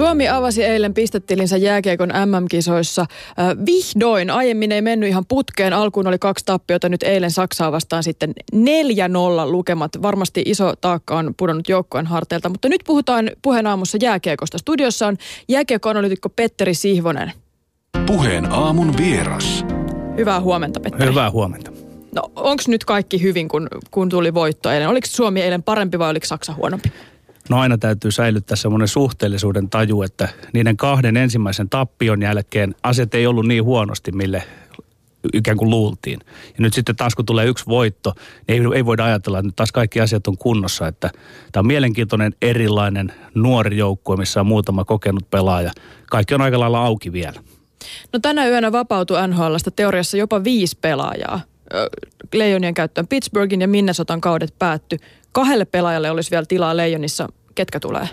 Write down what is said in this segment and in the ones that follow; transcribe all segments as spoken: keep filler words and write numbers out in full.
Suomi avasi eilen pistetilinsä jääkiekon äm äm-kisoissa. Äh, vihdoin, aiemmin ei mennyt ihan putkeen. Alkuun oli kaksi tappiota, nyt eilen Saksaa vastaan sitten neljä nolla lukemat. Varmasti iso taakka on pudonnut joukkueen harteilta, mutta nyt puhutaan Puheen aamussa jääkiekosta. Studiossa on jääkiekkoanalyytikko Petteri Sihvonen. Puheen aamun vieras. Hyvää huomenta, Petteri. Hyvää huomenta. No onko nyt kaikki hyvin, kun, kun tuli voitto eilen? Oliko Suomi eilen parempi vai oliko Saksa huonompi? No aina täytyy säilyttää semmoinen suhteellisuuden taju, että niiden kahden ensimmäisen tappion jälkeen asiat ei ollut niin huonosti, mille ikään kuin luultiin. Ja nyt sitten taas kun tulee yksi voitto, niin ei, ei voida ajatella, että nyt taas kaikki asiat on kunnossa. Että tämä on mielenkiintoinen erilainen nuori joukkue, missä on muutama kokenut pelaaja. Kaikki on aika lailla auki vielä. No tänä yönä vapautui N H L:stä teoriassa jopa viisi pelaajaa. Leijonien käyttöön Pittsburghin ja Minnesotan kaudet päättyi. Kahdelle pelaajalle olisi vielä tilaa Leijonissa. Ketkä tulee?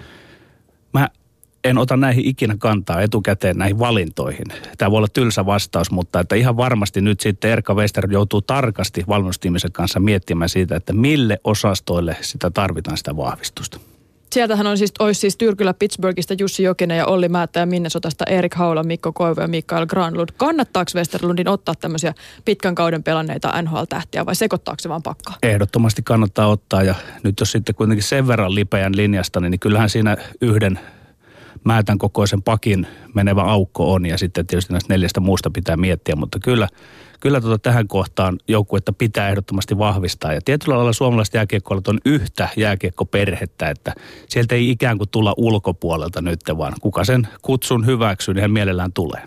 Mä en ota näihin ikinä kantaa etukäteen näihin valintoihin. Tämä voi olla tylsä vastaus, mutta että ihan varmasti nyt sitten Erkka Westerlund joutuu tarkasti valmennustiimisen kanssa miettimään siitä, että mille osastoille sitä tarvitaan sitä vahvistusta. Sieltähän on siis, olisi siis Tyrkylä Pittsburghista Jussi Jokinen ja Olli Määttä ja Minnesotasta Erik Haula, Mikko Koivu ja Mikael Granlund. Kannattaako Westerlundin ottaa tämmöisiä pitkän kauden pelanneita N H L-tähtiä vai sekoittaako se vaan pakkaa? Ehdottomasti kannattaa ottaa ja nyt jos sitten kuitenkin sen verran lipeän linjasta, niin kyllähän siinä yhden Määtän kokoisen pakin menevä aukko on ja sitten tietysti näistä neljästä muusta pitää miettiä, mutta kyllä, kyllä tuota tähän kohtaan joukkuetta pitää ehdottomasti vahvistaa. Ja tietyllä lailla suomalaiset jääkiekkoilijat on yhtä jääkiekkoperhettä, että sieltä ei ikään kuin tulla ulkopuolelta nyt, vaan kuka sen kutsun hyväksyy, niin hän mielellään tulee.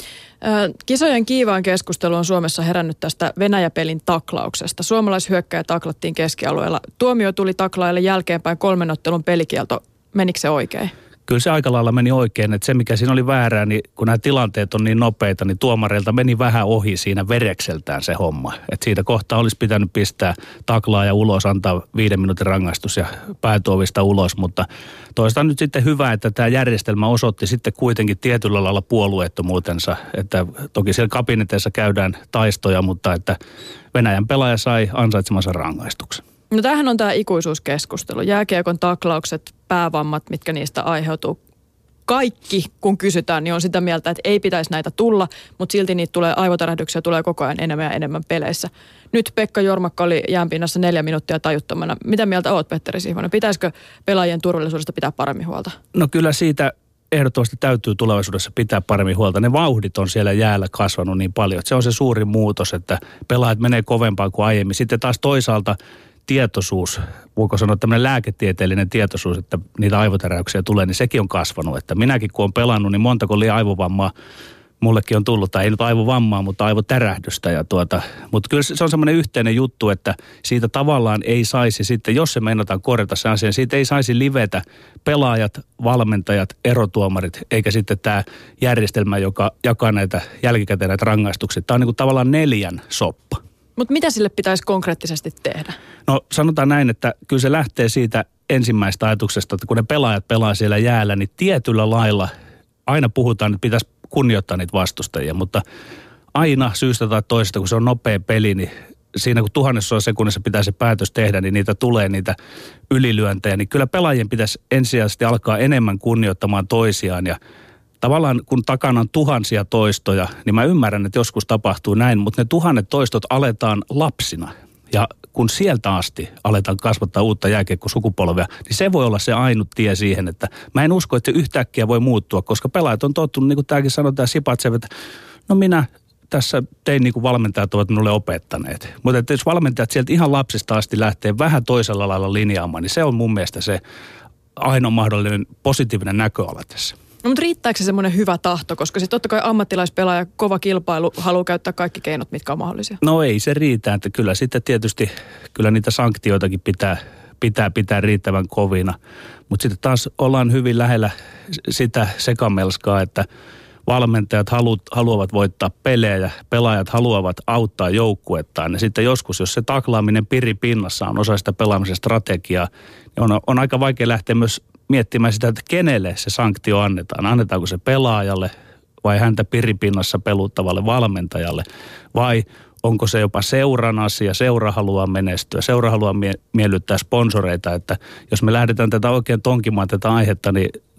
Kisojen kiivaan keskustelu on Suomessa herännyt tästä Venäjä-pelin taklauksesta. Suomalaishyökkäjä taklattiin keskialueella. Tuomio tuli taklaajalle jälkeenpäin kolmen ottelun pelikielto. Menikö se oikein? Kyllä se aika lailla meni oikein, että se mikä siinä oli väärää, niin kun nämä tilanteet on niin nopeita, niin tuomareilta meni vähän ohi siinä verekseltään se homma. Että siitä kohtaa olisi pitänyt pistää taklaaja ulos, antaa viiden minuutin rangaistus ja päätuovista ulos, mutta toistaan nyt sitten hyvä, että tämä järjestelmä osoitti sitten kuitenkin tietyllä lailla puolueettomuutensa, että toki siellä kabineteissa käydään taistoja, mutta että Venäjän pelaaja sai ansaitsemansa rangaistuksen. No tämähän on tämä ikuisuuskeskustelu. Jääkiekon taklaukset, päävammat, mitkä niistä aiheutuu. Kaikki, kun kysytään, niin on sitä mieltä, että ei pitäisi näitä tulla, mutta silti niitä tulee, aivotärähdyksiä tulee koko ajan enemmän ja enemmän peleissä. Nyt Pekka Jormakka oli jäänpinnassa neljä minuuttia tajuttomana. Mitä mieltä oot, Petteri Sihvonen? Pitäisikö pelaajien turvallisuudesta pitää paremmin huolta? No kyllä siitä ehdottomasti täytyy tulevaisuudessa pitää paremmin huolta. Ne vauhdit on siellä jäällä kasvanut niin paljon, että se on se suuri muutos, että pelaajat menee kovempaa kuin aiemmin. Sitten taas toisaalta tietoisuus, voiko sanoa tämmöinen lääketieteellinen tietoisuus, että niitä aivotäräyksiä tulee, niin sekin on kasvanut. Että minäkin kun olen pelannut, niin montako liian aivovammaa mullekin on tullut, tai ei nyt aivovammaa, mutta aivotärähdystä. Ja tuota, mutta kyllä se on semmoinen yhteinen juttu, että siitä tavallaan ei saisi sitten, jos se meinataan korjata se asia, siitä ei saisi livetä pelaajat, valmentajat, erotuomarit, eikä sitten tämä järjestelmä, joka jakaa näitä jälkikäteen näitä rangaistuksia. Tämä on niin kuin tavallaan neljän soppa. Mutta mitä sille pitäisi konkreettisesti tehdä? No sanotaan näin, että kyllä se lähtee siitä ensimmäistä ajatuksesta, että kun ne pelaajat pelaa siellä jäällä, niin tietyllä lailla aina puhutaan, että pitäisi kunnioittaa niitä vastustajia, mutta aina syystä tai toisesta, kun se on nopea peli, niin siinä kun tuhannessa sekunnissa pitää se päätös tehdä, niin niitä tulee niitä ylilyöntejä, niin kyllä pelaajien pitäisi ensisijaisesti alkaa enemmän kunnioittamaan toisiaan ja tavallaan kun takana on tuhansia toistoja, niin mä ymmärrän, että joskus tapahtuu näin, mutta ne tuhannet toistot aletaan lapsina. Ja kun sieltä asti aletaan kasvattaa uutta jääkiekkosukupolvea, niin se voi olla se ainut tie siihen, että mä en usko, että se yhtäkkiä voi muuttua, koska pelaajat on tottunut, niin kuin tämäkin sanotaan, Sipatsev, että no minä tässä tein niin kuin valmentajat ovat minulle opettaneet. Mutta että jos valmentajat sieltä ihan lapsista asti lähtee vähän toisella lailla linjaamaan, niin se on mun mielestä se ainoa mahdollinen positiivinen näköala tässä. No, mutta riittääkö se semmoinen hyvä tahto, koska sitten totta kai ammattilaispelaaja, kova kilpailu, haluaa käyttää kaikki keinot, mitkä on mahdollisia? No ei se riitä, että kyllä sitten tietysti, kyllä niitä sanktioitakin pitää, pitää, pitää riittävän kovina. Mutta sitten taas ollaan hyvin lähellä sitä sekamelskaa, että valmentajat halu, haluavat voittaa pelejä ja pelaajat haluavat auttaa joukkuettaan. Ja sitten joskus, jos se taklaaminen piripinnassa on osa sitä pelaamisen strategiaa, niin on, on aika vaikea lähteä myös miettimään sitä, että kenelle se sanktio annetaan. Annetaanko se pelaajalle vai häntä piripinnassa peluttavalle valmentajalle vai onko se jopa seuran asia, seura haluaa menestyä, seura haluaa mie- miellyttää sponsoreita, että jos me lähdetään tätä oikein tonkimaan tätä aihetta, niin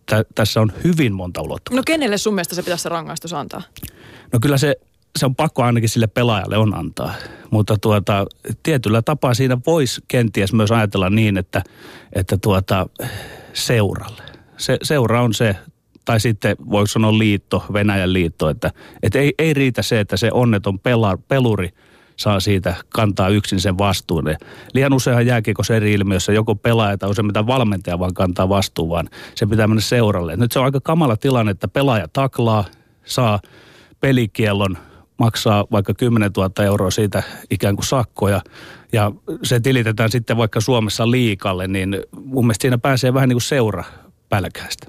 tä, tässä on hyvin monta ulottuvuutta. No kenelle sun mielestä se pitäisi se rangaistus antaa? No kyllä se, se on pakko ainakin sille pelaajalle on antaa, mutta tuota, tietyllä tapaa siinä voisi kenties myös ajatella niin, että, että tuota, seuralle. Se, seura on se, tai sitten voiko sanoa liitto, Venäjän liitto, että, että ei, ei riitä se, että se onneton pela, peluri saa siitä kantaa yksin sen vastuun. Liian useinhan jääkiekossa eri ilmiössä joko pelaaja tai useimmiten valmentaja vaan kantaa vastuun, vaan se pitää mennä seuralle. Nyt se on aika kamala tilanne, että pelaaja taklaa, saa pelikiellon, maksaa vaikka kymmenen tuhatta euroa siitä ikään kuin sakkoja ja se tilitetään sitten vaikka Suomessa liikalle, niin mun mielestä siinä pääsee vähän niin kuin seura pälkäistä.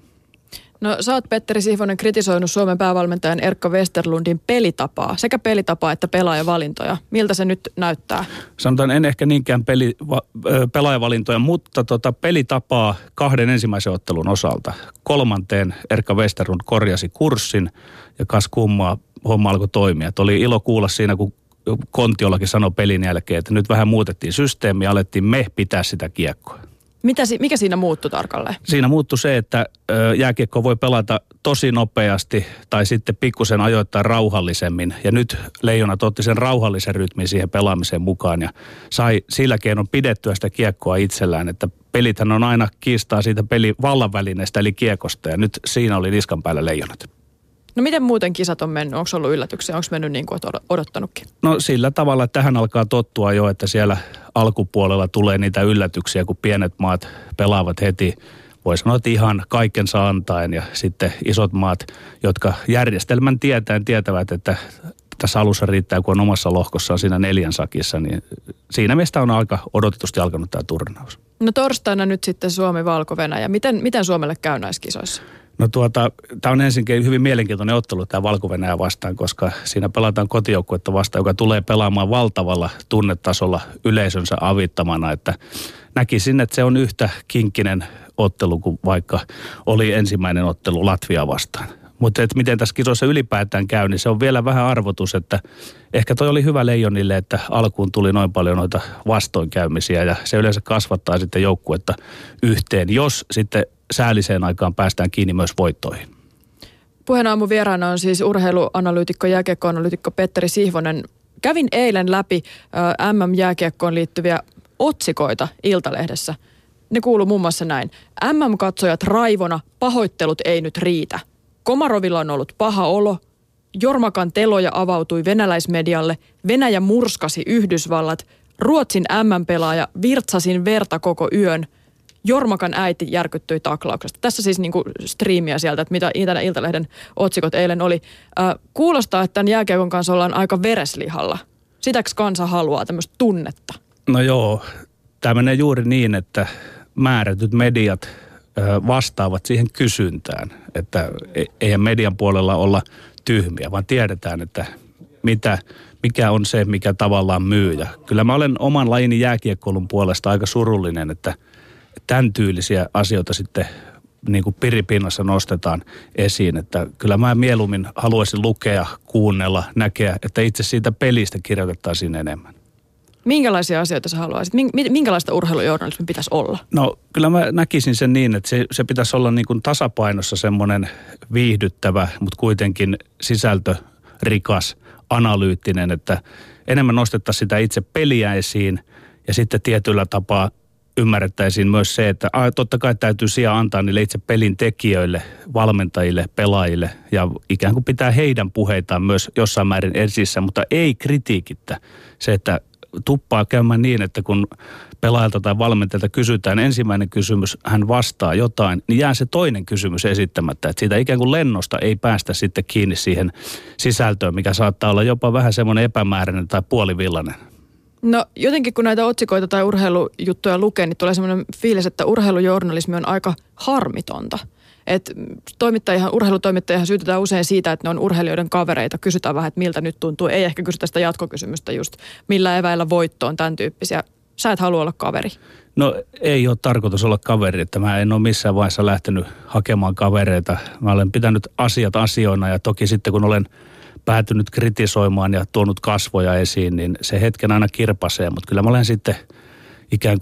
No sä oot, Petteri Sihvonen, kritisoinut Suomen päävalmentajan Erkka Westerlundin pelitapaa, sekä pelitapaa että pelaajavalintoja. Miltä se nyt näyttää? Sanotaan en ehkä niinkään peli, va, pelaajavalintoja, mutta tota pelitapaa kahden ensimmäisen ottelun osalta. Kolmanteen Erkka Westerlund korjasi kurssin ja kas kummaa homma alkoi toimia. Et oli ilo kuulla siinä, kun Kontiolakin sanoi pelin jälkeen, että nyt vähän muutettiin systeemiä ja alettiin me pitää sitä kiekkoa. Mitä, mikä siinä muuttui tarkalleen? Siinä muuttui se, että jääkiekko voi pelata tosi nopeasti tai sitten pikkusen ajoittaa rauhallisemmin. Ja nyt Leijonat otti sen rauhallisen rytmin siihen pelaamiseen mukaan ja sai sillä keinoin pidettyä sitä kiekkoa itsellään. Että pelithän on aina kiistaa siitä pelin vallanvälineestä eli kiekosta ja nyt siinä oli niskan päällä Leijonat. No miten muuten kisat on mennyt? Onko ollut yllätyksiä? Onko mennyt niin kuin olet odottanutkin? No sillä tavalla, että tähän alkaa tottua jo, että siellä alkupuolella tulee niitä yllätyksiä, kun pienet maat pelaavat heti. Voi sanoa, että ihan kaikensa antaen ja sitten isot maat, jotka järjestelmän tietäen tietävät, että tässä alussa riittää, kun on omassa lohkossaan siinä neljän sakissa, niin siinä meistä on aika odotetusti alkanut tämä turnaus. No torstaina nyt sitten Suomi-Valko-Venäjä. Miten, miten Suomelle käy näissä kisoissa? No tuota, tämä on ensinnäkin hyvin mielenkiintoinen ottelu tämä Valko-Venäjä vastaan, koska siinä pelataan kotijoukkuetta vastaan, joka tulee pelaamaan valtavalla tunnetasolla yleisönsä avittamana, että näkisin, että se on yhtä kinkkinen ottelu kuin vaikka oli ensimmäinen ottelu Latvia vastaan. Mutta että miten tässä kisoissa ylipäätään käy, niin se on vielä vähän arvotus, että ehkä toi oli hyvä Leijonille, että alkuun tuli noin paljon noita vastoinkäymisiä ja se yleensä kasvattaa sitten joukkuetta yhteen, jos sitten säälliseen aikaan päästään kiinni myös voittoihin. Puheen aamun vieraana on siis urheiluanalyytikko, jääkiekkoanalyytikko Petteri Sihvonen. Kävin eilen läpi äh, M M-jääkiekkoon liittyviä otsikoita Iltalehdessä. Ne kuuluu muun muassa näin. M M-katsojat raivona, pahoittelut ei nyt riitä. Komarovilla on ollut paha olo. Jormakan teloja avautui venäläismedialle. Venäjä murskasi Yhdysvallat. Ruotsin M M-pelaaja virtsasin verta koko yön. Jormakan äiti järkyttyi taklauksesta. Tässä siis niinku striimiä sieltä, että mitä Ilta- Iltalehden otsikot eilen oli. Äh, kuulostaa, että tämän jääkiekon kanssa ollaan aika vereslihalla. Sitäks kansa haluaa, tämmöistä tunnetta? No joo, tämä menee juuri niin, että määrätyt mediat ö, vastaavat siihen kysyntään. Että eihän median puolella olla tyhmiä, vaan tiedetään, että mitä, mikä on se, mikä tavallaan myy. Ja kyllä mä olen oman lajini jääkiekkoilun puolesta aika surullinen, että tämän tyylisiä asioita sitten niin kuin piripinnassa nostetaan esiin. Että kyllä mä mieluummin haluaisin lukea, kuunnella, näkeä, että itse siitä pelistä kirjoitettaisiin enemmän. Minkälaisia asioita sä haluaisit? Minkälaista urheilujournalismin pitäisi olla? No kyllä mä näkisin sen niin, että se, se pitäisi olla niin kuin tasapainossa semmoinen viihdyttävä, mutta kuitenkin sisältörikas, analyyttinen, että enemmän nostettaisiin sitä itse peliä esiin ja sitten tietyllä tapaa ymmärrettäisiin myös se, että a, totta kai täytyy sijaa antaa niille itse pelin tekijöille, valmentajille, pelaajille ja ikään kuin pitää heidän puheitaan myös jossain määrin esissä, mutta ei kritiikittä. Se, että tuppaa käymään niin, että kun pelaajalta tai valmentajalta kysytään ensimmäinen kysymys, hän vastaa jotain, niin jää se toinen kysymys esittämättä. Että siitä ikään kuin lennosta ei päästä sitten kiinni siihen sisältöön, mikä saattaa olla jopa vähän semmoinen epämääräinen tai puolivillainen. No jotenkin kun näitä otsikoita tai urheilujuttuja lukee, niin tulee semmoinen fiilis, että urheilujournalismi on aika harmitonta. Että toimittajihan, urheilutoimittajihan syytetään usein siitä, että ne on urheilijoiden kavereita. Kysytään vähän, että miltä nyt tuntuu. Ei ehkä kysytä sitä jatkokysymystä just, millä eväillä voittoon, tämän tyyppisiä. Sä et halua olla kaveri. No ei ole tarkoitus olla kaveri, että mä en ole missään vaiheessa lähtenyt hakemaan kavereita. Mä olen pitänyt asiat asioina ja toki sitten kun olen päätynyt kritisoimaan ja tuonut kasvoja esiin, niin se hetken aina kirpasee. Mutta kyllä mä olen sitten ikään kuin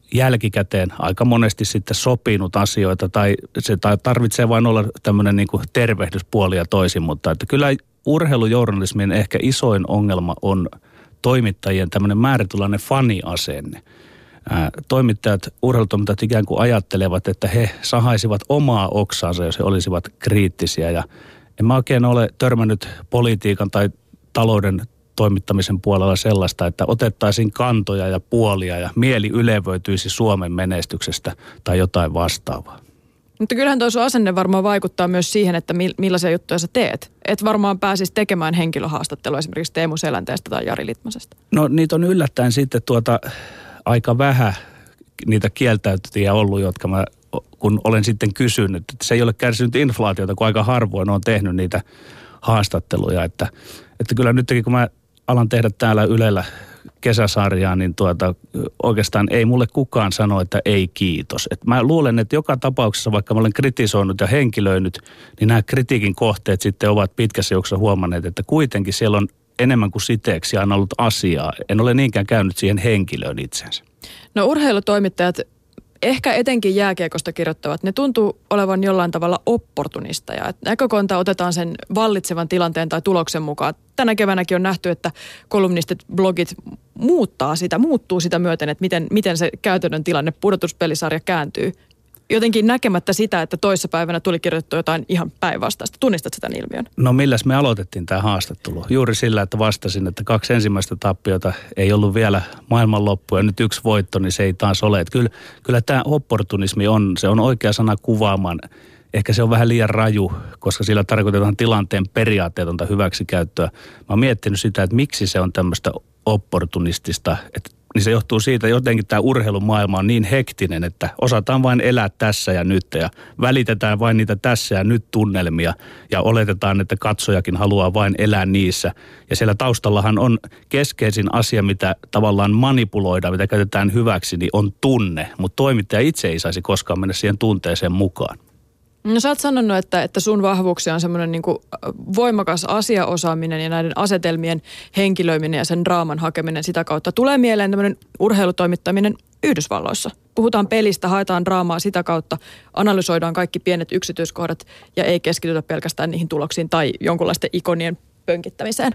jälkikäteen aika monesti sitten sopinut asioita tai se tarvitsee vain olla tämmöinen niin kuin tervehdyspuoli ja toisin, mutta että kyllä urheilujournalismin ehkä isoin ongelma on toimittajien tämmöinen määrätynlainen faniasenne. Ää, toimittajat, urheilutoimittajat ikään kuin ajattelevat, että he sahaisivat omaa oksaansa, jos he olisivat kriittisiä ja en mä oikein ole törmännyt politiikan tai talouden toimittamisen puolella sellaista, että otettaisiin kantoja ja puolia ja mieli ylevöityisi Suomen menestyksestä tai jotain vastaavaa. Mutta kyllähän tuo sun asenne varmaan vaikuttaa myös siihen, että millaisia juttuja sä teet. Et varmaan pääsisi tekemään henkilöhaastattelua esimerkiksi Teemu Selänteestä tai Jari Litmasesta. No niitä on yllättäen sitten tuota aika vähän niitä kieltäytyjiä ollut, jotka mä kun olen sitten kysynyt, että se ei ole kärsinyt inflaatiota, kun aika harvoin on tehnyt niitä haastatteluja, että, että kyllä nytkin kun mä alan tehdä täällä Ylellä kesäsarjaa, niin tuota, oikeastaan ei mulle kukaan sano, että ei kiitos. Et mä luulen, että joka tapauksessa, vaikka mä olen kritisoinut ja henkilöinyt, niin nämä kritiikin kohteet sitten ovat pitkässä juoksussa huomanneet, että kuitenkin siellä on enemmän kuin siteeksi aina ollut asiaa. En ole niinkään käynyt siihen henkilöön itsensä. No urheilutoimittajat, ehkä etenkin jääkiekosta kirjoittavat, ne tuntuu olevan jollain tavalla opportunisteja. Et näkökanta otetaan sen vallitsevan tilanteen tai tuloksen mukaan. Tänä keväänäkin on nähty, että kolumnistit, blogit muuttaa sitä, muuttuu sitä myöten, että miten, miten se käytännön tilanne, pudotuspelisarja kääntyy. Jotenkin näkemättä sitä, että toissapäivänä tuli kirjoitettu jotain ihan päinvastaista. Tunnistat sitä ilmiön? No milläs me aloitettiin tämä haastattelu? Juuri sillä, että vastasin, että kaksi ensimmäistä tappiota ei ollut vielä maailmanloppu ja nyt yksi voitto, niin se ei taas ole. Että kyllä, kyllä tämä opportunismi on, se on oikea sana kuvaamaan. Ehkä se on vähän liian raju, koska sillä tarkoitetaan tilanteen periaatteetonta hyväksikäyttöä. Mä oon miettinyt sitä, että miksi se on tämmöistä opportunistista, että niin se johtuu siitä, että jotenkin tämä urheilumaailma on niin hektinen, että osataan vain elää tässä ja nyt ja välitetään vain niitä tässä ja nyt tunnelmia ja oletetaan, että katsojakin haluaa vain elää niissä. Ja siellä taustallahan on keskeisin asia, mitä tavallaan manipuloidaan, mitä käytetään hyväksi, niin on tunne, mutta toimittaja itse ei saisi koskaan mennä siihen tunteeseen mukaan. No sä oot sanonut, että, että sun vahvuuksia on semmoinen niin kuin voimakas asiaosaaminen ja näiden asetelmien henkilöiminen ja sen draaman hakeminen sitä kautta. Tulee mieleen tämmöinen urheilutoimittaminen Yhdysvalloissa. Puhutaan pelistä, haetaan draamaa sitä kautta, analysoidaan kaikki pienet yksityiskohdat ja ei keskitytä pelkästään niihin tuloksiin tai jonkunlaisten ikonien pönkittämiseen.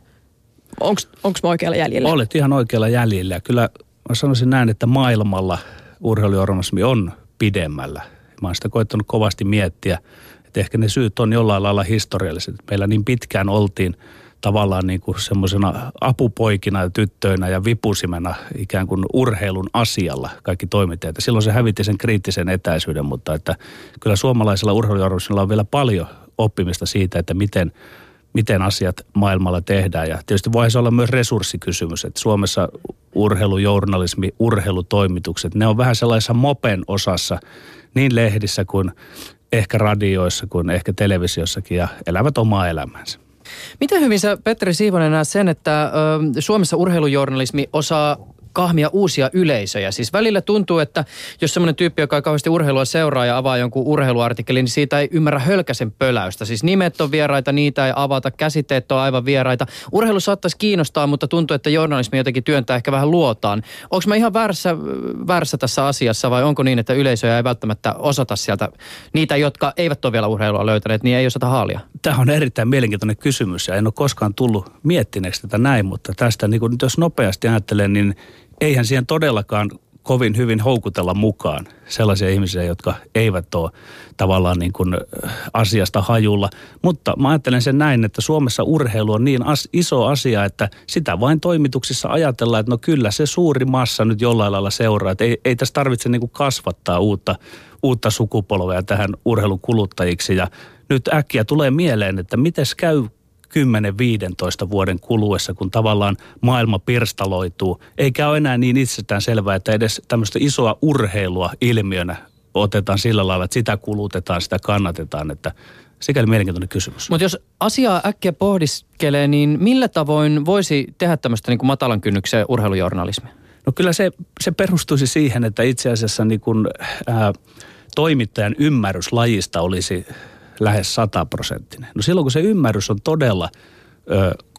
Onko mä oikealla jäljellä? Olet ihan oikealla jäljellä. Kyllä mä sanoisin näin, että maailmalla urheilujournalismi on pidemmällä. Mä oon sitä koettanut kovasti miettiä, että ehkä ne syyt on jollain lailla historialliset. Meillä niin pitkään oltiin tavallaan niin kuin semmoisena apupoikina ja tyttöinä ja vipusimena ikään kuin urheilun asialla kaikki toimittajat. Silloin se hävitti sen kriittisen etäisyyden, mutta että kyllä suomalaisella urheilujournalismilla on vielä paljon oppimista siitä, että miten, miten asiat maailmalla tehdään. Ja tietysti voisi olla myös resurssikysymys, että Suomessa urheilujournalismi, urheilutoimitukset, ne on vähän sellaisessa mopen osassa niin lehdissä kuin ehkä radioissa kuin ehkä televisiossakin ja elävät omaa elämäänsä. Miten hyvin sä, Petteri Siivonen, näet sen, että ö, Suomessa urheilujournalismi osaa kahmia uusia yleisöjä? Siis välillä tuntuu, että jos semmoinen tyyppi, joka ei kauheasti urheilua seuraa ja avaa jonkun urheiluartikkelin, niin siitä ei ymmärrä hölkäsen pöläystä. Siis nimet on vieraita, niitä ei avata, käsitteet on aivan vieraita. Urheilu saattaisi kiinnostaa, mutta tuntuu, että journalismi jotenkin työntää ehkä vähän luotaan. Onko mä ihan väärässä, väärässä tässä asiassa vai onko niin, että yleisöjä ei välttämättä osata sieltä, niitä, jotka eivät ole vielä urheilua löytäneet, niin ei osata haalia? Tämä on erittäin mielenkiintoinen kysymys ja en ole koskaan tullut miettineeksi tätä näin, mutta tästä niin kun, jos nopeasti ajattelen, niin eihän siihen todellakaan kovin hyvin houkutella mukaan sellaisia ihmisiä, jotka eivät ole tavallaan niin kuin asiasta hajulla. Mutta mä ajattelen sen näin, että Suomessa urheilu on niin as- iso asia, että sitä vain toimituksissa ajatellaan, että no kyllä se suuri massa nyt jollain lailla seuraa. Että ei, ei tässä tarvitse niin kuin kasvattaa uutta, uutta sukupolvea tähän urheilun kuluttajiksi. Ja nyt äkkiä tulee mieleen, että mites käy kymmenen viisitoista vuoden kuluessa, kun tavallaan maailma pirstaloituu. Eikä ole enää niin itsestään selvää, että edes tämmöistä isoa urheilua ilmiönä otetaan sillä lailla, että sitä kulutetaan, sitä kannatetaan, että sikäli mielenkiintoinen kysymys. Mutta jos asiaa äkkiä pohdiskelee, niin millä tavoin voisi tehdä tämmöistä niin kuin matalan kynnyksen urheilujournalismia? No kyllä se, se perustuisi siihen, että itse asiassa niin kuin, ää, toimittajan ymmärrys lajista olisi lähes sataprosenttinen. No silloin kun se ymmärrys on todella ö,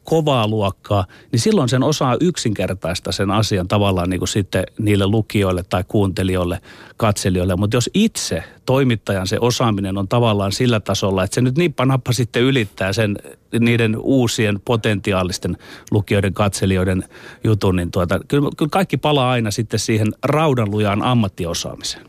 kovaa luokkaa, niin silloin sen osaa yksinkertaista sen asian tavallaan niin kuin sitten niille lukijoille tai kuuntelijoille, katselijoille. Mutta jos itse toimittajan se osaaminen on tavallaan sillä tasolla, että se nyt nippa nappa sitten ylittää sen niiden uusien potentiaalisten lukijoiden, katselijoiden jutun, niin tuota, kyllä, kyllä kaikki palaa aina sitten siihen raudanlujaan ammattiosaamiseen.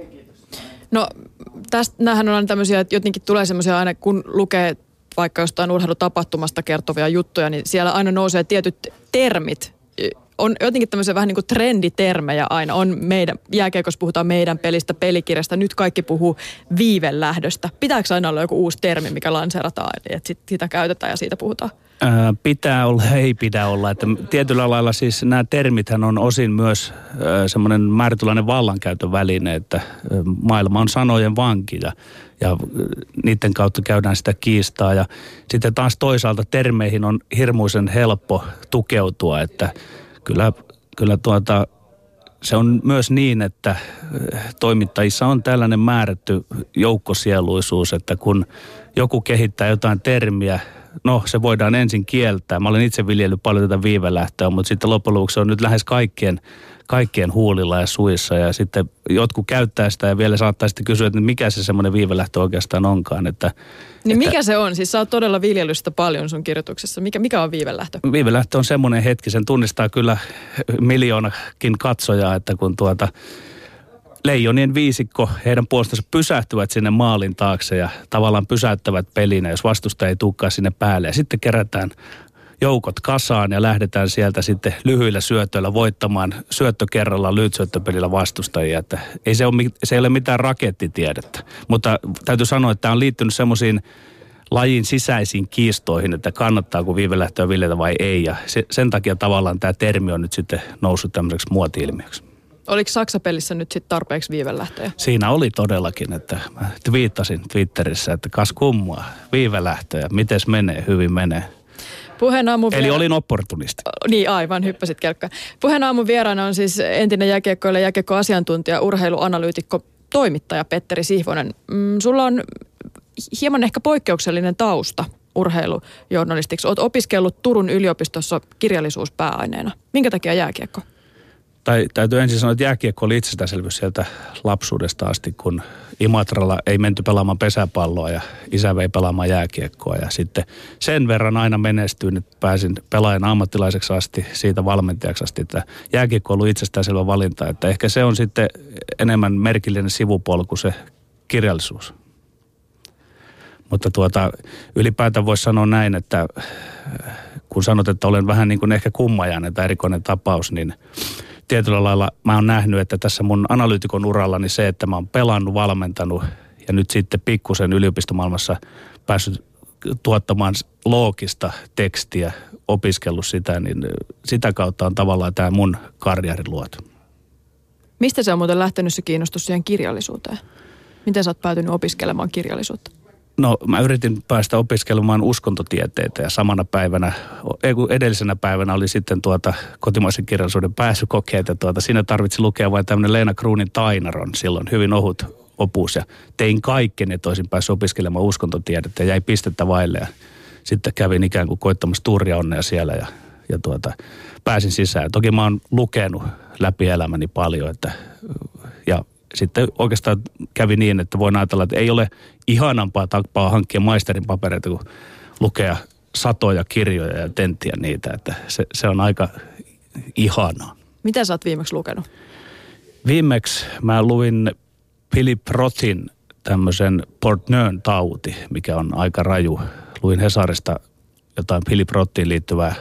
No tästä, näähän on aina tämmöisiä, että jotenkin tulee semmoisia aina, kun lukee vaikka jostain urheilutapahtumasta kertovia juttuja, niin siellä aina nousee tietyt termit. On jotenkin tämmöisiä vähän niin kuin trenditermejä aina. On meidän, jääkiekossa puhutaan meidän pelistä, pelikirjasta. Nyt kaikki puhuu viivelähdöstä. Pitääkö aina olla joku uusi termi, mikä lanseerataan, että sit sitä käytetään ja siitä puhutaan? Ää, pitää olla, ei pidä olla. Että tietyllä lailla siis nämä termithän on osin myös semmoinen määrätynlainen vallankäytön väline, että ää, maailma on sanojen vanki ja, ja niiden kautta käydään sitä kiistaa. Ja sitten taas toisaalta termeihin on hirmuisen helppo tukeutua, että kyllä, kyllä tuota, se on myös niin, että toimittajissa on tällainen määrätty joukkosieluisuus, että kun joku kehittää jotain termiä, no se voidaan ensin kieltää. Mä olen itse viljellyt paljon tätä viivelähtöä, mutta sitten loppujen lopuksi se on nyt lähes kaikkien, kaikkien huulilla ja suissa. Ja sitten jotkut käyttää sitä ja vielä saattaa sitten kysyä, että mikä se semmoinen viivelähtö oikeastaan onkaan. Että, niin että, mikä se on? Siis sä oot todella viljellyt sitä paljon sun kirjoituksessa. Mikä, mikä on viivelähtö? Viivelähtö on semmoinen hetki, sen tunnistaa kyllä miljoonakin katsojaa, että kun tuota Leijonien viisikko, heidän puolustonsa pysähtyvät sinne maalin taakse ja tavallaan pysäyttävät pelinä, jos vastustaja ei tulekaan sinne päälle. Ja sitten kerätään joukot kasaan ja lähdetään sieltä sitten lyhyillä syötöillä voittamaan syöttö kerrallaan lyhytsyöttöpelillä vastustajia. Että ei se, ole, se ei ole mitään rakettitiedettä, mutta täytyy sanoa, että tämä on liittynyt semmoisiin lajin sisäisiin kiistoihin, että kannattaako viivelähtöä viljellä vai ei. Ja se, sen takia tavallaan tämä termi on nyt sitten noussut tämmöiseksi muoti-ilmiöksi. Oliko Saksa-pelissä nyt sitten tarpeeksi viivelähtöjä? Siinä oli todellakin, että mä twiittasin Twitterissä, että kas kummaa, viivelähtöjä, mites menee, hyvin menee. Puheen aamun Eli viera... olin opportunisti. Niin aivan, hyppäsit kelkkaan. Puheen aamun vieraana on siis entinen jääkiekkoilija, jääkiekkoasiantuntija, urheiluanalyytikko, toimittaja Petteri Sihvonen. Mm, sulla on hieman ehkä poikkeuksellinen tausta urheilujournalistiksi. Olet opiskellut Turun yliopistossa kirjallisuuspääaineena. Minkä takia jääkiekko? Tai täytyy ensin sanoa, että jääkiekko oli itsestäänselvyys sieltä lapsuudesta asti, kun Imatralla ei menty pelaamaan pesäpalloa ja isä vei pelaamaan jääkiekkoa. Ja sitten sen verran aina menestyin, että pääsin pelaajan ammattilaiseksi asti, siitä valmentajaksi asti, että jääkiekko on ollut itsestäänselvä valinta. Että ehkä se on sitten enemmän merkillinen sivupolku se kirjallisuus. Mutta tuota, ylipäätään voisi sanoa näin, että kun sanot, että olen vähän niin kuin ehkä kummajainen tai erikoinen tapaus, niin tietyllä lailla mä oon nähnyt, että tässä mun analyytikon urallani se, että mä oon pelannut, valmentanut ja nyt sitten pikkusen yliopistomaailmassa päässyt tuottamaan loogista tekstiä, opiskellut sitä, niin sitä kautta on tavallaan tämä mun karjeri luotu. Mistä se on muuten lähtenyt se kiinnostus siihen kirjallisuuteen? Miten sä oot päätynyt opiskelemaan kirjallisuutta? No mä yritin päästä opiskelemaan uskontotieteitä ja samana päivänä, edellisenä päivänä oli sitten tuota kotimaisen kirjallisuuden pääsykokeet ja tuota, siinä tarvitsi lukea vain tämmöinen Leena Kruunin Tainaron, silloin hyvin ohut opus ja tein kaikkeni, että olisin päässyt opiskelemaan uskontotiedettä ja jäi pistettä vaille ja sitten kävin ikään kuin koittamassa tuuria onnea siellä ja, ja tuota, pääsin sisään. Toki mä oon lukenut läpi elämäni paljon, että ja sitten oikeastaan kävi niin, että voin ajatella, että ei ole ihanampaa tapaa hankkia maisterin papereita kuin lukea satoja kirjoja ja tenttiä niitä, että se, se on aika ihanaa. Mitä sä oot viimeksi lukenut? Viimeksi mä luin Philip Rothin tämmöisen Portneun tauti, mikä on aika raju. Luin Hesarista jotain Philip Rothiin liittyvää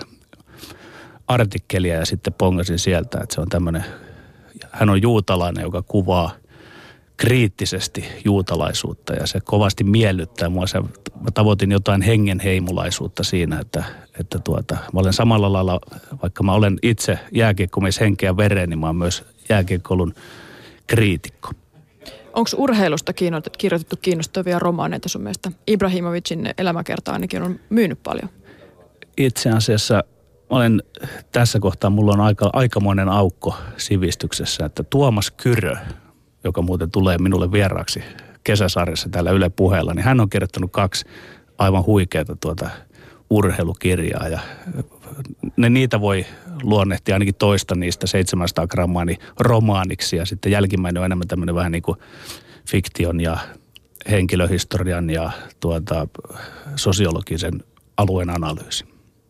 artikkelia ja sitten pongasin sieltä, että se on tämmöinen, hän on juutalainen, joka kuvaa kriittisesti juutalaisuutta ja se kovasti miellyttää mua. Se, mä tavoitin jotain hengenheimulaisuutta siinä, että, että tuota, mä olen samalla lailla, vaikka mä olen itse jääkiekkomies henkeä vereen, niin mä oon myös jääkiekkoilun kriitikko. Onko urheilusta kirjoitettu kiinnostavia romaaneita sun mielestä? Ibrahimovicin elämäkerta ainakin on myynyt paljon. Itse asiassa olen tässä kohtaa, mulla on aika, aikamoinen aukko sivistyksessä, että Tuomas Kyrö, joka muuten tulee minulle vieraaksi kesäsarjassa täällä Yle Puheella, niin hän on kirjoittanut kaksi aivan huikeata tuota urheilukirjaa ja ne, niitä voi luonnehtia ainakin toista niistä seitsemänsataa grammaa niin romaaniksi ja sitten jälkimmäinen on enemmän tämmöinen vähän niin kuin fiktion ja henkilöhistorian ja tuota, sosiologisen alueen analyysi.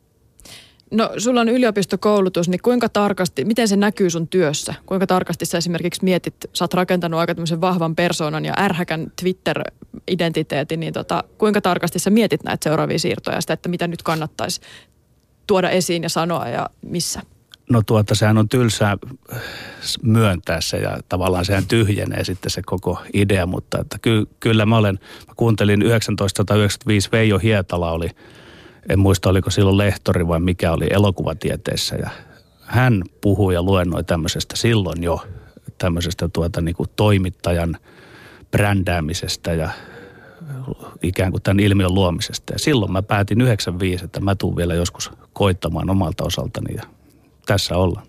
No sulla on yliopistokoulutus, niin kuinka tarkasti, miten se näkyy sun työssä? Kuinka tarkasti sä esimerkiksi mietit, sä oot rakentanut aika tämmöisen vahvan persoonan ja ärhäkän Twitter-identiteetin, niin tota, kuinka tarkasti sä mietit näitä seuraavia siirtoja sitä, että mitä nyt kannattaisi tuoda esiin ja sanoa ja missä? No tuota, sehän on tylsää myöntää se ja tavallaan sehän tyhjenee sitten se koko idea, mutta että ky, kyllä mä olen, mä kuuntelin tuhatyhdeksänsataayhdeksänkymmentäviisi Veijo Hietala oli, en muista oliko silloin lehtori vai mikä oli elokuvatieteessä ja hän puhui ja luennoi tämmöisestä silloin jo, tämmöisestä tuota niin kuin toimittajan brändäämisestä ja ikään kuin tämän ilmiön luomisesta. Ja silloin mä päätin yhdeksänkymmentäviisi, että mä tuun vielä joskus koittamaan omalta osaltani ja tässä ollaan.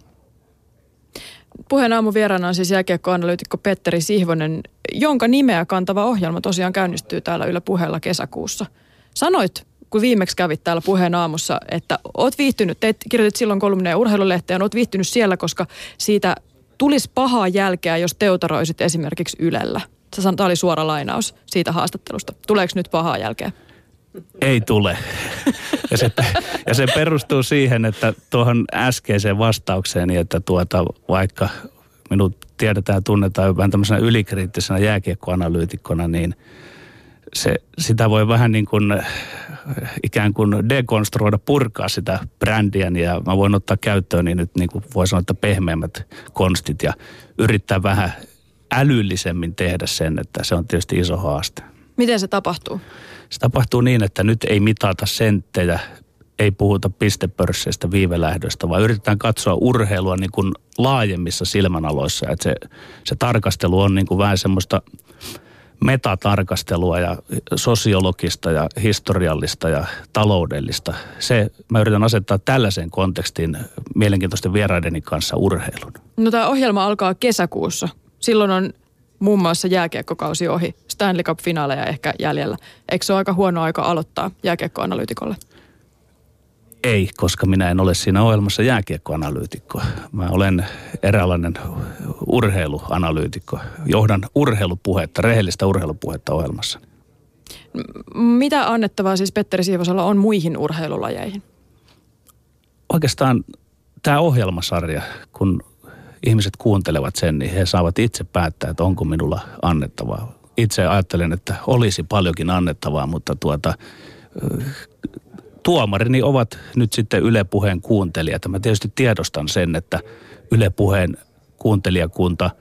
Puheen aamun vieraana on siis jääkiekkoanalyytikko Petteri Sihvonen, jonka nimeä kantava ohjelma tosiaan käynnistyy täällä Yle Puheella kesäkuussa. Sanoit, kun viimeksi kävit täällä Puheen aamussa, että oot viihtynyt, teit, kirjoitit silloin kolumneja urheilulehteen, oot viihtynyt siellä, koska siitä tulisi pahaa jälkeä, jos teutaroisit esimerkiksi Ylellä. Sä sanoit, tämä oli suora lainaus siitä haastattelusta. Tuleeko nyt pahaa jälkeä? Ei tule. Ja se, ja se perustuu siihen, että tuohon äskeiseen vastaukseen, että tuota, vaikka minut tiedetään ja tunnetaan vähän tämmöisenä ylikriittisenä jääkiekkoanalyytikkona, niin se, sitä voi vähän niin kuin ikään kuin dekonstruoida, purkaa sitä brändiä, ja mä voin ottaa käyttöön niin nyt niin kuin voi sanoa, että pehmeämmät konstit ja yrittää vähän älyllisemmin tehdä sen, että se on tietysti iso haaste. Miten se tapahtuu? Se tapahtuu niin, että nyt ei mitata senttejä, ei puhuta pistepörsseistä, viivelähdöistä, vaan yritetään katsoa urheilua niin kuin laajemmissa silmänaloissa. Että se, se tarkastelu on niin kuin vähän semmoista metatarkastelua ja sosiologista ja historiallista ja taloudellista. Se, mä yritän asettaa tällaiseen kontekstiin mielenkiintoisten vieraideni kanssa urheilun. No tämä ohjelma alkaa kesäkuussa. Silloin on muun muassa jääkiekkokausi ohi, Stanley Cup-finaaleja ehkä jäljellä. Eikö se ole aika huono aika aloittaa jääkiekkoanalyytikolle? Ei, koska minä en ole siinä ohjelmassa jääkiekkoanalyytikko. Mä olen eräänlainen urheiluanalyytikko. Johdan urheilupuhetta, rehellistä urheilupuhetta ohjelmassa. Mitä annettavaa siis Petteri Siivosella on muihin urheilulajeihin? Oikeastaan tämä ohjelmasarja, kun ihmiset kuuntelevat sen, niin he saavat itse päättää, että onko minulla annettavaa. Itse ajattelen, että olisi paljonkin annettavaa, mutta tuota, tuomarini ovat nyt sitten Yle Puheen kuuntelijat. Mä tietysti tiedostan sen, että Yle Puheen kuuntelijakunta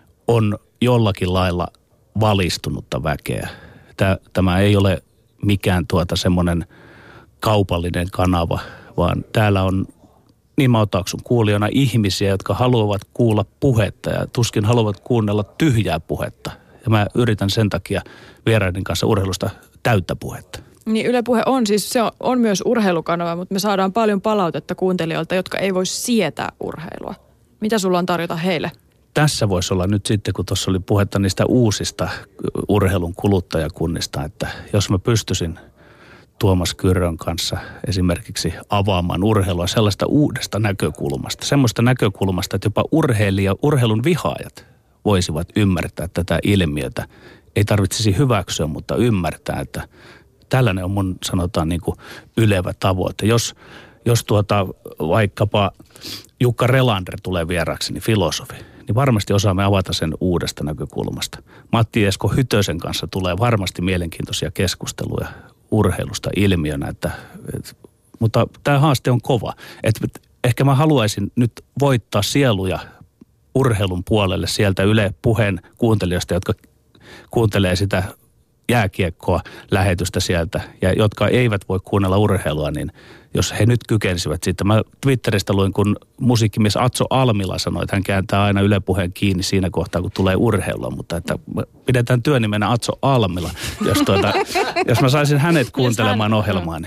on jollakin lailla valistunutta väkeä. Tämä ei ole mikään tuota semmoinen kaupallinen kanava, vaan täällä on niin mä otaksun kuulijana ihmisiä, jotka haluavat kuulla puhetta ja tuskin haluavat kuunnella tyhjää puhetta. Ja mä yritän sen takia vieraiden kanssa urheilusta täyttä puhetta. Niin Yle Puhe on siis, se on, on myös urheilukanava, mutta me saadaan paljon palautetta kuuntelijoilta, jotka ei voi sietää urheilua. Mitä sulla on tarjota heille? Tässä voisi olla nyt sitten, kun tuossa oli puhetta niistä uusista urheilun kuluttajakunnista, että jos mä pystyisin Tuomas Kyrön kanssa esimerkiksi avaamaan urheilua sellaista uudesta näkökulmasta. Semmoista näkökulmasta, että jopa urheilija, urheilun vihaajat voisivat ymmärtää tätä ilmiötä. Ei tarvitsisi hyväksyä, mutta ymmärtää, että tällainen on mun sanotaan niin kuin ylevä tavoite. Jos, jos tuota vaikkapa Jukka Relander tulee vieraksi, niin filosofi, niin varmasti osaamme avata sen uudesta näkökulmasta. Matti Esko Hytösen kanssa tulee varmasti mielenkiintoisia keskusteluja urheilusta ilmiönä, että, et, mutta tämä haaste on kova. Et, et, ehkä mä haluaisin nyt voittaa sieluja urheilun puolelle sieltä Yle Puheen kuuntelijoista, jotka kuuntelee sitä jääkiekkoa lähetystä sieltä ja jotka eivät voi kuunnella urheilua, niin jos he nyt kykenisivät siitä. Mä Twitteristä luin, kun musiikkimies Atso Almila sanoi, että hän kääntää aina Yle Puheen kiinni siinä kohtaa, kun tulee urheilua, mutta että pidetään työnimenä Atso Almila, jos, tuota, jos mä saisin hänet kuuntelemaan ohjelmaani.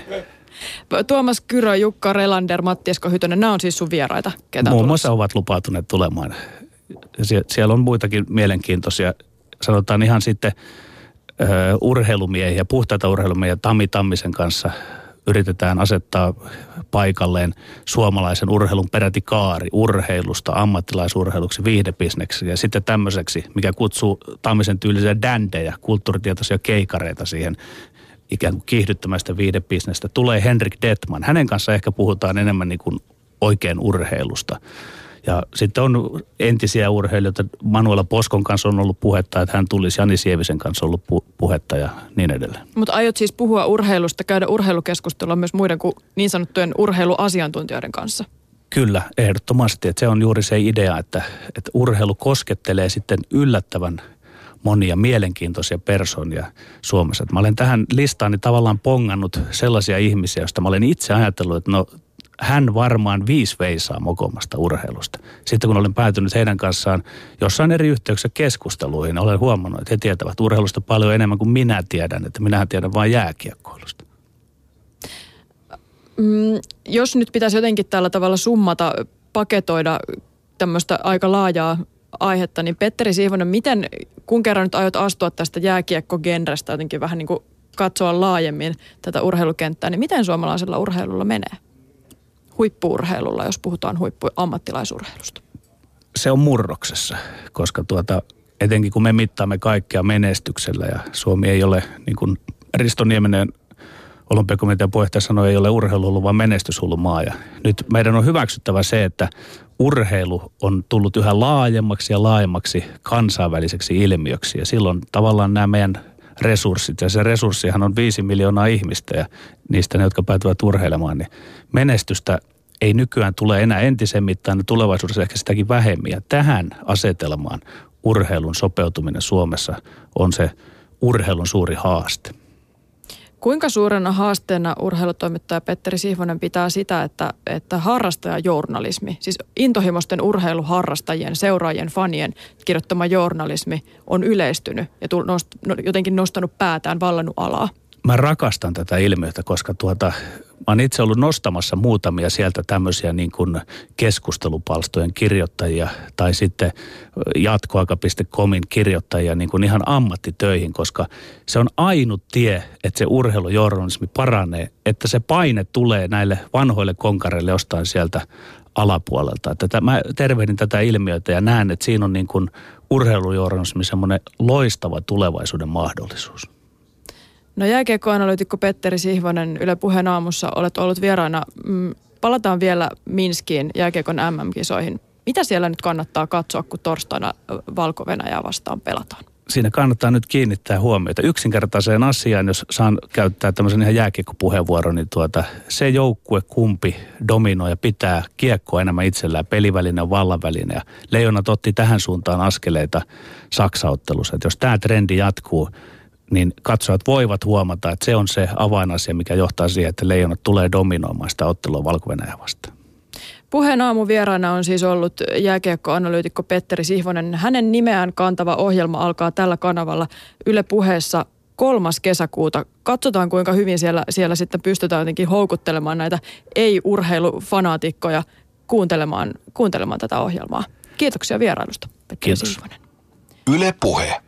Tuomas Kyrö, Jukka Relander, Matti Esko Hytönen, nämä on siis sun vieraita? Ketä muun muassa ovat lupautuneet tulemaan. Sie- siellä on muitakin mielenkiintoisia, sanotaan ihan sitten uh, urheilumiehiä, puhtaita urheilumiehiä Tami Tammisen kanssa yritetään asettaa paikalleen suomalaisen urheilun peräti kaari urheilusta ammattilaisurheiluksi, viihdebisneksi ja sitten tämmöiseksi, mikä kutsuu Tammisen tyylisiä dändejä, kulttuuritietoisia keikareita siihen ikään kuin kiihdyttämästä viihdebisnestä. Tulee Henrik Detman. Hänen kanssa ehkä puhutaan enemmän niin kuin oikein urheilusta. Ja sitten on entisiä urheilijoita, Manuela Poskon kanssa on ollut puhetta, että hän tulisi, Jani Sievisen kanssa on ollut pu- puhetta ja niin edelleen. Mutta aiot siis puhua urheilusta, käydä urheilukeskustelua myös muiden kuin niin sanottujen urheiluasiantuntijoiden kanssa? Kyllä, ehdottomasti. Että se on juuri se idea, että, että urheilu koskettelee sitten yllättävän monia mielenkiintoisia persoonia Suomessa. Että mä olen tähän listaani tavallaan pongannut sellaisia ihmisiä, joista mä olen itse ajatellut, että no hän varmaan viisi veisaa mokomasta urheilusta. Sitten kun olen päätynyt heidän kanssaan jossain eri yhteyksissä keskusteluihin, olen huomannut, että he tietävät urheilusta paljon enemmän kuin minä tiedän, että minähän tiedän vain jääkiekkoilusta. Mm, jos nyt pitäisi jotenkin tällä tavalla summata, paketoida tämmöistä aika laajaa aihetta, niin Petteri Sihvonen, miten, kun kerran nyt aiot astua tästä jääkiekko-genrestä jotenkin vähän niin kuin katsoa laajemmin tätä urheilukenttää, niin miten suomalaisella urheilulla menee? Huippu-urheilulla, jos puhutaan huippu-ammattilaisurheilusta? Se on murroksessa, koska tuota, etenkin kun me mittaamme kaikkea menestyksellä ja Suomi ei ole, niin kuin Risto Nieminen olympiakomitean puheenjohtaja sanoi, ei ole urheiluhullu, vaan menestyshullu maa. Ja nyt meidän on hyväksyttävä se, että urheilu on tullut yhä laajemmaksi ja laajemmaksi kansainväliseksi ilmiöksi. Ja silloin tavallaan nämä meidän resurssit, ja se resurssihan on viisi miljoonaa ihmistä, ja niistä ne, jotka päätyvät urheilemaan, niin menestystä ei nykyään tule enää entisen mittaan, tulevaisuudessa ehkä sitäkin vähemmän. Ja tähän asetelmaan urheilun sopeutuminen Suomessa on se urheilun suuri haaste. Kuinka suurena haasteena urheilutoimittaja Petteri Sihvonen pitää sitä, että, että harrastajajournalismi, siis intohimoisten urheiluharrastajien, seuraajien, fanien kirjoittama journalismi on yleistynyt ja tull, nost, jotenkin nostanut päätään, vallannut alaa? Mä rakastan tätä ilmiötä, koska tuota, mä oon itse ollut nostamassa muutamia sieltä tämmöisiä niin kuin keskustelupalstojen kirjoittajia tai sitten jatkoaika piste comin kirjoittajia niin kuin ihan ammattitöihin, koska se on ainut tie, että se urheilujournalismi paranee, että se paine tulee näille vanhoille konkareille jostain sieltä alapuolelta. Että mä tervehdin tätä ilmiötä ja näen, että siinä on niin kuin urheilujournalismi semmoinen loistava tulevaisuuden mahdollisuus. No jääkiekkoanalyytikko Petteri Sihvonen, Yle Puheen aamussa olet ollut vieraana. Palataan vielä Minskiin jääkiekon äm äm-kisoihin. Mitä siellä nyt kannattaa katsoa, kun torstaina Valko-Venäjää vastaan pelataan? Siinä kannattaa nyt kiinnittää huomiota yksinkertaiseen asiaan, jos saan käyttää tämmöisen ihan jääkiekkopuheenvuoron, niin tuota, se joukkue kumpi dominoi ja pitää kiekkoa enemmän itsellään, peliväline on vallanväline. Ja Leijonat otti tähän suuntaan askeleita Saksa-ottelussa. Että jos tämä trendi jatkuu, niin katsojat voivat huomata, että se on se avainasia, mikä johtaa siihen, että Leijonat tulee dominoimaan sitä ottelua Valko-Venäjää vastaan. Puheen aamun vieraana on siis ollut jääkiekkoanalyytikko Petteri Sihvonen. Hänen nimeään kantava ohjelma alkaa tällä kanavalla Yle Puheessa kolmas kesäkuuta. Katsotaan, kuinka hyvin siellä, siellä sitten pystytään jotenkin houkuttelemaan näitä ei-urheilufanaatikkoja kuuntelemaan, kuuntelemaan tätä ohjelmaa. Kiitoksia vierailusta, Petteri Kiitos. Sihvonen. Yle Puhe.